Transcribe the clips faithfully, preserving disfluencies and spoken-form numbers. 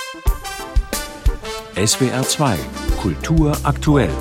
S W R zwei Kultur aktuell.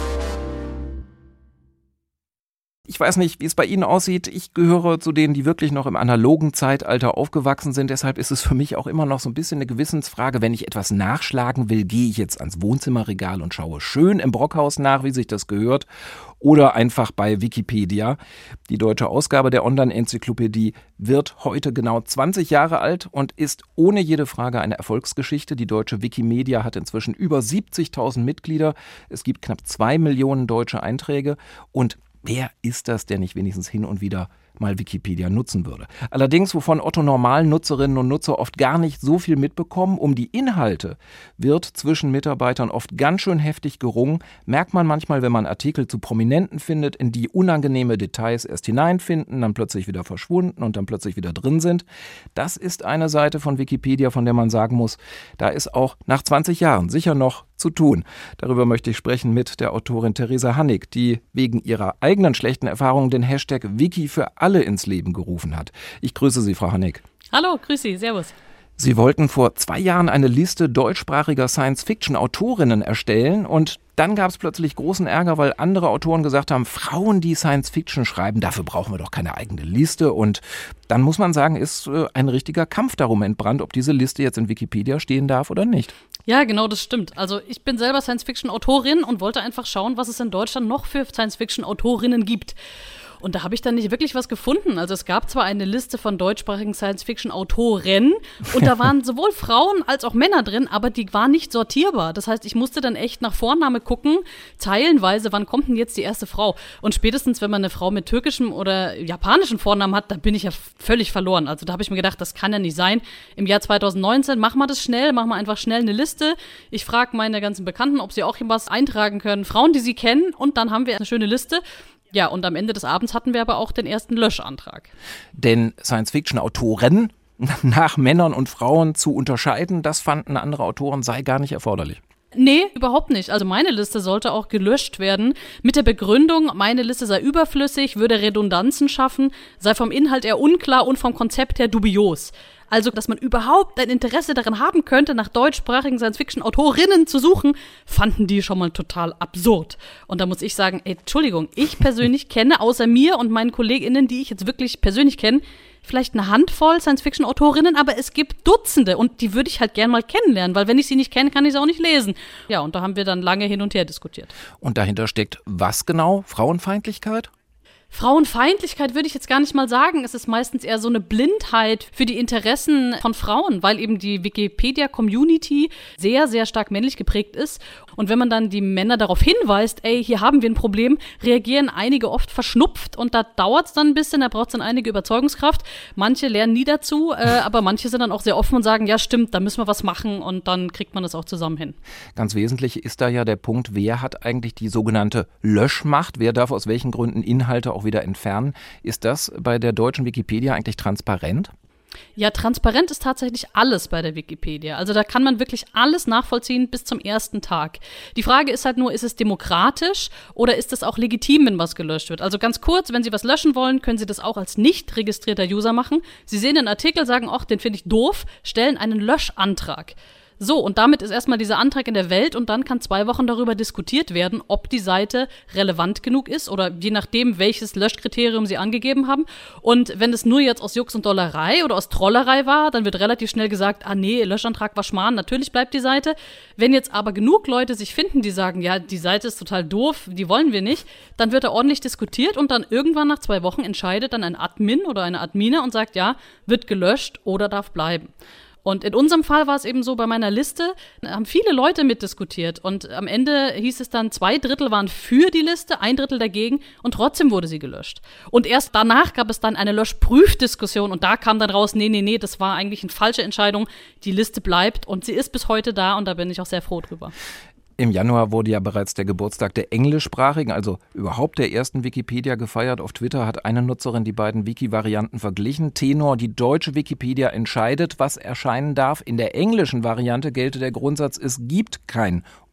Ich weiß nicht, wie es bei Ihnen aussieht. Ich gehöre zu denen, die wirklich noch im analogen Zeitalter aufgewachsen sind. Deshalb ist es für mich auch immer noch so ein bisschen eine Gewissensfrage. Wenn ich etwas nachschlagen will, gehe ich jetzt ans Wohnzimmerregal und schaue schön im Brockhaus nach, wie sich das gehört. Oder einfach bei Wikipedia. Die deutsche Ausgabe der Online-Enzyklopädie wird heute genau zwanzig Jahre alt und ist ohne jede Frage eine Erfolgsgeschichte. Die deutsche Wikimedia hat inzwischen über siebzigtausend Mitglieder. Es gibt knapp zwei Millionen deutsche Einträge. Und wer ist das, der nicht wenigstens hin und wieder mal Wikipedia nutzen würde? Allerdings, wovon Otto normalen Nutzerinnen und Nutzer oft gar nicht so viel mitbekommen, um die Inhalte wird zwischen Mitarbeitern oft ganz schön heftig gerungen. Merkt man manchmal, wenn man Artikel zu Prominenten findet, in die unangenehme Details erst hineinfinden, dann plötzlich wieder verschwunden und dann plötzlich wieder drin sind. Das ist eine Seite von Wikipedia, von der man sagen muss, da ist auch nach zwanzig Jahren sicher noch zu tun. Darüber möchte ich sprechen mit der Autorin Theresa Hannig, die wegen ihrer eigenen schlechten Erfahrungen den Hashtag Wiki für alle ins Leben gerufen hat. Ich grüße Sie, Frau Hannig. Hallo, grüß Sie, servus. Sie wollten vor zwei Jahren eine Liste deutschsprachiger Science-Fiction-Autorinnen erstellen und dann gab es plötzlich großen Ärger, weil andere Autoren gesagt haben, Frauen, die Science-Fiction schreiben, dafür brauchen wir doch keine eigene Liste. Und dann muss man sagen, ist äh, ein richtiger Kampf darum entbrannt, ob diese Liste jetzt in Wikipedia stehen darf oder nicht. Ja, genau, das stimmt. Also ich bin selber Science-Fiction-Autorin und wollte einfach schauen, was es in Deutschland noch für Science-Fiction-Autorinnen gibt. Und da habe ich dann nicht wirklich was gefunden. Also es gab zwar eine Liste von deutschsprachigen Science-Fiction-Autoren und da waren sowohl Frauen als auch Männer drin, aber die war nicht sortierbar. Das heißt, ich musste dann echt nach Vorname gucken, zeilenweise, wann kommt denn jetzt die erste Frau? Und spätestens, wenn man eine Frau mit türkischem oder japanischem Vornamen hat, da bin ich ja völlig verloren. Also da habe ich mir gedacht, das kann ja nicht sein. Im Jahr zwanzig neunzehn, machen wir das schnell, machen wir einfach schnell eine Liste. Ich frage meine ganzen Bekannten, ob sie auch was eintragen können. Frauen, die sie kennen, und dann haben wir eine schöne Liste. Ja, und am Ende des Abends hatten wir aber auch den ersten Löschantrag. Denn Science-Fiction-Autoren nach Männern und Frauen zu unterscheiden, das fanden andere Autoren sei gar nicht erforderlich. Nee, überhaupt nicht. Also meine Liste sollte auch gelöscht werden mit der Begründung, meine Liste sei überflüssig, würde Redundanzen schaffen, sei vom Inhalt eher unklar und vom Konzept her dubios. Also, dass man überhaupt ein Interesse daran haben könnte, nach deutschsprachigen Science-Fiction-Autorinnen zu suchen, fanden die schon mal total absurd. Und da muss ich sagen, ey, Entschuldigung, ich persönlich kenne außer mir und meinen KollegInnen, die ich jetzt wirklich persönlich kenne, vielleicht eine Handvoll Science-Fiction-Autorinnen, aber es gibt Dutzende und die würde ich halt gern mal kennenlernen, weil wenn ich sie nicht kenne, kann ich sie auch nicht lesen. Ja, und da haben wir dann lange hin und her diskutiert. Und dahinter steckt was genau? Frauenfeindlichkeit? Frauenfeindlichkeit würde ich jetzt gar nicht mal sagen. Es ist meistens eher so eine Blindheit für die Interessen von Frauen, weil eben die Wikipedia-Community sehr, sehr stark männlich geprägt ist. Und wenn man dann die Männer darauf hinweist, ey, hier haben wir ein Problem, reagieren einige oft verschnupft und da dauert es dann ein bisschen, da braucht es dann einige Überzeugungskraft. Manche lernen nie dazu, äh, aber manche sind dann auch sehr offen und sagen, ja stimmt, da müssen wir was machen und dann kriegt man das auch zusammen hin. Ganz wesentlich ist da ja der Punkt, wer hat eigentlich die sogenannte Löschmacht, wer darf aus welchen Gründen Inhalte auch wieder entfernen. Ist das bei der deutschen Wikipedia eigentlich transparent? Ja, transparent ist tatsächlich alles bei der Wikipedia. Also da kann man wirklich alles nachvollziehen bis zum ersten Tag. Die Frage ist halt nur, ist es demokratisch oder ist es auch legitim, wenn was gelöscht wird? Also ganz kurz, wenn Sie was löschen wollen, können Sie das auch als nicht registrierter User machen. Sie sehen den Artikel, sagen, ach, den finde ich doof, stellen einen Löschantrag. So, und damit ist erstmal dieser Antrag in der Welt und dann kann zwei Wochen darüber diskutiert werden, ob die Seite relevant genug ist oder je nachdem, welches Löschkriterium sie angegeben haben. Und wenn es nur jetzt aus Jux und Dollerei oder aus Trollerei war, dann wird relativ schnell gesagt, ah nee, Löschantrag war Schmarrn, natürlich bleibt die Seite. Wenn jetzt aber genug Leute sich finden, die sagen, ja, die Seite ist total doof, die wollen wir nicht, dann wird da ordentlich diskutiert und dann irgendwann nach zwei Wochen entscheidet dann ein Admin oder eine Admine und sagt, ja, wird gelöscht oder darf bleiben. Und in unserem Fall war es eben so, bei meiner Liste haben viele Leute mitdiskutiert und am Ende hieß es dann, zwei Drittel waren für die Liste, ein Drittel dagegen und trotzdem wurde sie gelöscht. Und erst danach gab es dann eine Löschprüfdiskussion und da kam dann raus, nee, nee, nee, das war eigentlich eine falsche Entscheidung, die Liste bleibt und sie ist bis heute da und da bin ich auch sehr froh drüber. Im Januar wurde ja bereits der Geburtstag der englischsprachigen, also überhaupt der ersten Wikipedia gefeiert. Auf Twitter hat eine Nutzerin die beiden Wiki-Varianten verglichen. Tenor, die deutsche Wikipedia entscheidet, was erscheinen darf. In der englischen Variante gelte der Grundsatz, es gibt kein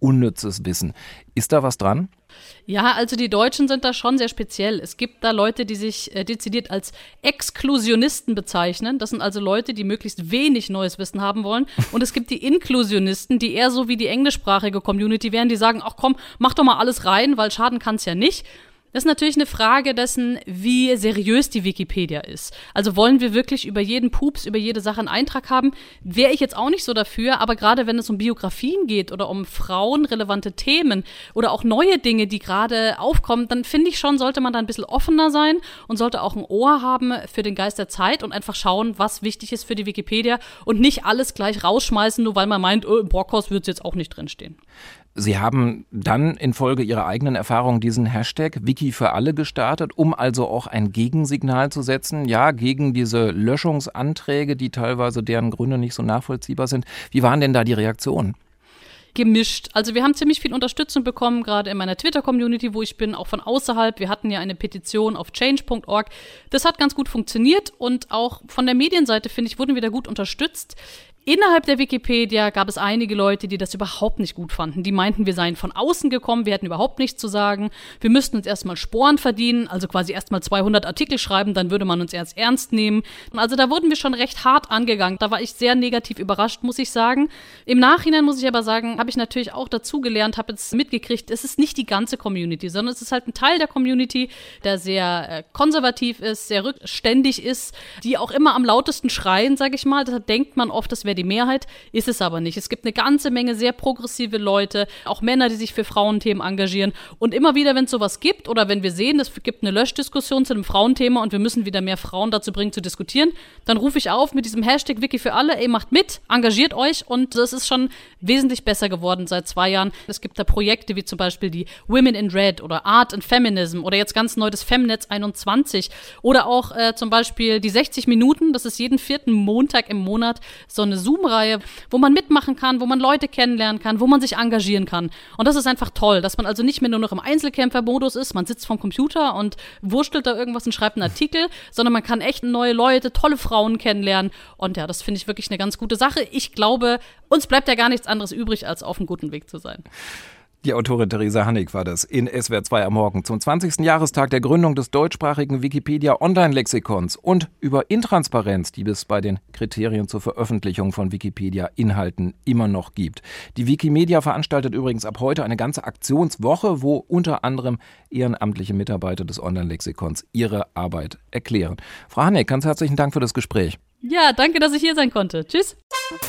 unnützes Wissen. Ist da was dran? Ja, also die Deutschen sind da schon sehr speziell. Es gibt da Leute, die sich äh, dezidiert als Exklusionisten bezeichnen. Das sind also Leute, die möglichst wenig neues Wissen haben wollen. Und es gibt die Inklusionisten, die eher so wie die englischsprachige Community wären, die sagen, ach komm, mach doch mal alles rein, weil schaden kann es ja nicht. Das ist natürlich eine Frage dessen, wie seriös die Wikipedia ist. Also wollen wir wirklich über jeden Pups, über jede Sache einen Eintrag haben? Wäre ich jetzt auch nicht so dafür, aber gerade wenn es um Biografien geht oder um frauenrelevante Themen oder auch neue Dinge, die gerade aufkommen, dann finde ich schon, sollte man da ein bisschen offener sein und sollte auch ein Ohr haben für den Geist der Zeit und einfach schauen, was wichtig ist für die Wikipedia und nicht alles gleich rausschmeißen, nur weil man meint, oh, im Brockhaus wird es jetzt auch nicht drinstehen. Sie haben dann infolge Ihrer eigenen Erfahrung diesen Hashtag Wiki für alle gestartet, um also auch ein Gegensignal zu setzen, ja, gegen diese Löschungsanträge, die teilweise deren Gründe nicht so nachvollziehbar sind. Wie waren denn da die Reaktionen? Gemischt. Also wir haben ziemlich viel Unterstützung bekommen, gerade in meiner Twitter-Community, wo ich bin, auch von außerhalb. Wir hatten ja eine Petition auf change punkt org. Das hat ganz gut funktioniert und auch von der Medienseite, finde ich, wurden wir da gut unterstützt. Innerhalb der Wikipedia gab es einige Leute, die das überhaupt nicht gut fanden. Die meinten, wir seien von außen gekommen, wir hätten überhaupt nichts zu sagen. Wir müssten uns erstmal Sporen verdienen, also quasi erstmal zweihundert Artikel schreiben, dann würde man uns erst ernst nehmen. Also da wurden wir schon recht hart angegangen. Da war ich sehr negativ überrascht, muss ich sagen. Im Nachhinein muss ich aber sagen, habe ich natürlich auch dazugelernt, habe jetzt mitgekriegt, es ist nicht die ganze Community, sondern es ist halt ein Teil der Community, der sehr äh, konservativ ist, sehr rückständig ist, die auch immer am lautesten schreien, sage ich mal. Deshalb denkt man oft, das wäre die Mehrheit, ist es aber nicht. Es gibt eine ganze Menge sehr progressive Leute, auch Männer, die sich für Frauenthemen engagieren. Und immer wieder, wenn es sowas gibt oder wenn wir sehen, es gibt eine Löschdiskussion zu einem Frauenthema und wir müssen wieder mehr Frauen dazu bringen, zu diskutieren, dann rufe ich auf mit diesem Hashtag Wiki für alle, ey, macht mit, engagiert euch und das ist schon wesentlich besser geworden seit zwei Jahren. Es gibt da Projekte wie zum Beispiel die Women in Red oder Art and Feminism oder jetzt ganz neu das Femnetz einundzwanzig oder auch äh, zum Beispiel die sechzig Minuten, das ist jeden vierten Montag im Monat so eine Zoom-Reihe, wo man mitmachen kann, wo man Leute kennenlernen kann, wo man sich engagieren kann. Und das ist einfach toll, dass man also nicht mehr nur noch im Einzelkämpfer-Modus ist, man sitzt vorm Computer und wurstelt da irgendwas und schreibt einen Artikel, sondern man kann echt neue Leute, tolle Frauen kennenlernen. Und ja, das finde ich wirklich eine ganz gute Sache. Ich glaube, uns bleibt ja gar nichts anderes übrig, als auf einem guten Weg zu sein. Die Autorin Theresa Hannig war das in S W R zwei am Morgen zum zwanzigsten Jahrestag der Gründung des deutschsprachigen Wikipedia-Online-Lexikons und über Intransparenz, die es bei den Kriterien zur Veröffentlichung von Wikipedia-Inhalten immer noch gibt. Die Wikimedia veranstaltet übrigens ab heute eine ganze Aktionswoche, wo unter anderem ehrenamtliche Mitarbeiter des Online-Lexikons ihre Arbeit erklären. Frau Hannig, ganz herzlichen Dank für das Gespräch. Ja, danke, dass ich hier sein konnte. Tschüss.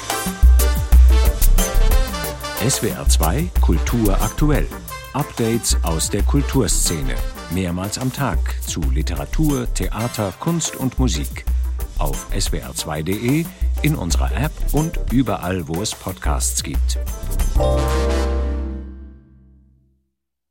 S W R zwei Kultur aktuell. Updates aus der Kulturszene. Mehrmals am Tag zu Literatur, Theater, Kunst und Musik. Auf S W R zwei punkt de, in unserer App und überall, wo es Podcasts gibt.